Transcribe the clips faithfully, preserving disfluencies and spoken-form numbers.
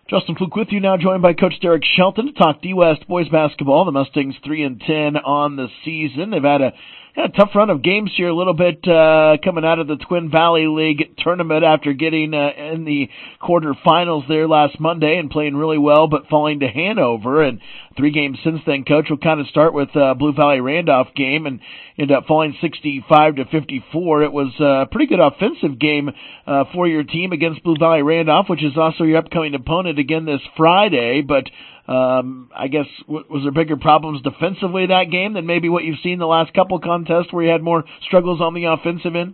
Justin Fluke with you now, joined by Coach Derek Shelton to talk D-West boys basketball. The Mustangs three and ten on the season. They've had a, had a tough run of games here, a little bit uh, coming out of the Twin Valley League tournament after getting uh, in the quarterfinals there last Monday and playing really well, but falling to Hanover. And three games since then, Coach, we'll kind of start with uh, Blue Valley Randolph game and end up falling sixty-five to fifty-four. It was a pretty good offensive game uh, for your team against Blue Valley Randolph, which is also your upcoming opponent again this Friday. But um, I guess w- was there bigger problems defensively that game than maybe what you've seen the last couple contests where you had more struggles on the offensive end?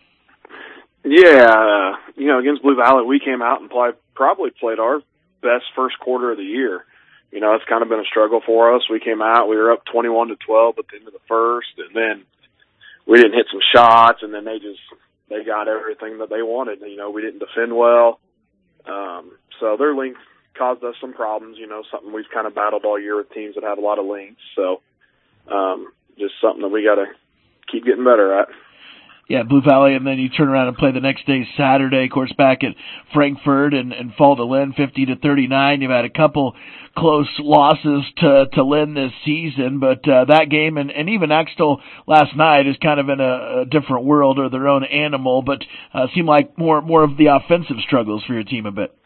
Yeah, uh, you know, against Blue Valley, we came out and play, probably played our best first quarter of the year. You know, it's kind of been a struggle for us. We came out, we were up twenty-one to twelve at the end of the first, and then we didn't hit some shots, and then they just, they got everything that they wanted. You know, we didn't defend well. Um, so their length caused us some problems, you know, something we've kind of battled all year with teams that have a lot of length. So, um, just something that we got to keep getting better at. Yeah, Blue Valley, and then you turn around and play the next day, Saturday, of course, back at Frankfurt and, and fall to Lynn fifty to thirty-nine. You've had a couple close losses to, to Lynn this season, but uh, that game and, and even Axtell last night is kind of in a, a different world or their own animal, but uh, seem like more more of the offensive struggles for your team a bit.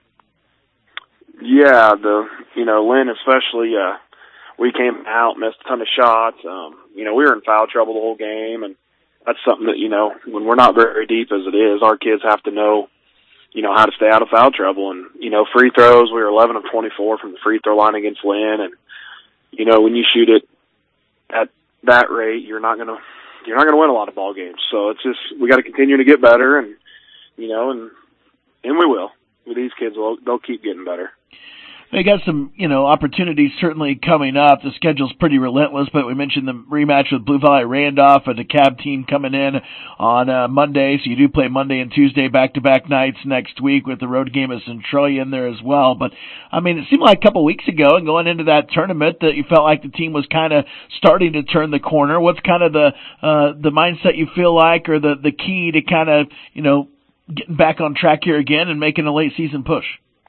Yeah, the you know, Lynn especially, uh, we came out, missed a ton of shots. Um, you know, we were in foul trouble the whole game, and that's something that, you know, when we're not very deep as it is, our kids have to know, you know, how to stay out of foul trouble. And, you know, free throws, we were eleven of twenty-four from the free throw line against Lynn. And, you know, when you shoot it at that rate, you're not going to, you're not going to win a lot of ball games. So it's just, we got to continue to get better, and, you know, and, and we will. With these kids, they'll, they'll keep getting better. They got some, you know, opportunities certainly coming up. The schedule's pretty relentless, but we mentioned the rematch with Blue Valley Randolph, a DeKalb team coming in on uh, Monday. So you do play Monday and Tuesday back-to-back nights next week with the road game of Centralia in there as well. But, I mean, it seemed like a couple of weeks ago and going into that tournament that you felt like the team was kind of starting to turn the corner. What's kind of the uh, the mindset you feel like, or the, the key to kind of, you know, getting back on track here again and making a late season push?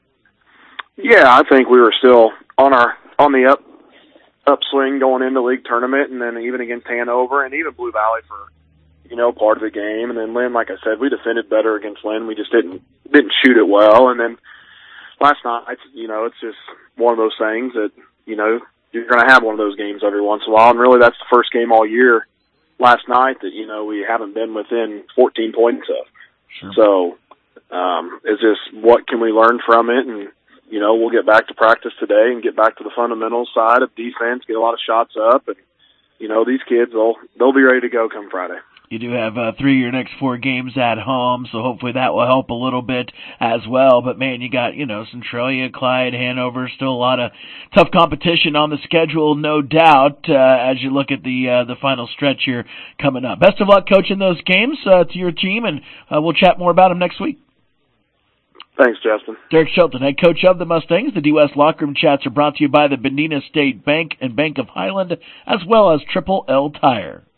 Yeah, I think we were still on our on the up upswing going into league tournament, and then even against Hanover and even Blue Valley for, you know, part of the game. And then Lynn, like I said, we defended better against Lynn. We just didn't didn't shoot it well. And then last night, you know, it's just one of those things that, you know, you're going to have one of those games every once in a while. And really, that's the first game all year last night that, you know, we haven't been within fourteen points of. Sure. So um, it's just what can we learn from it, and you know, we'll get back to practice today and get back to the fundamental side of defense, get a lot of shots up, and, you know, these kids, they'll, they'll be ready to go come Friday. You do have uh, three of your next four games at home, so hopefully that will help a little bit as well. But, man, you got, you know, Centralia, Clyde, Hanover, still a lot of tough competition on the schedule, no doubt, uh, as you look at the uh, the final stretch here coming up. Best of luck coaching those games uh, to your team, and uh, we'll chat more about them next week. Thanks, Justin. Derek Shelton, head coach of the Mustangs. The D-West Locker Room Chats are brought to you by the Bendina State Bank and Bank of Highland, as well as Triple L Tire.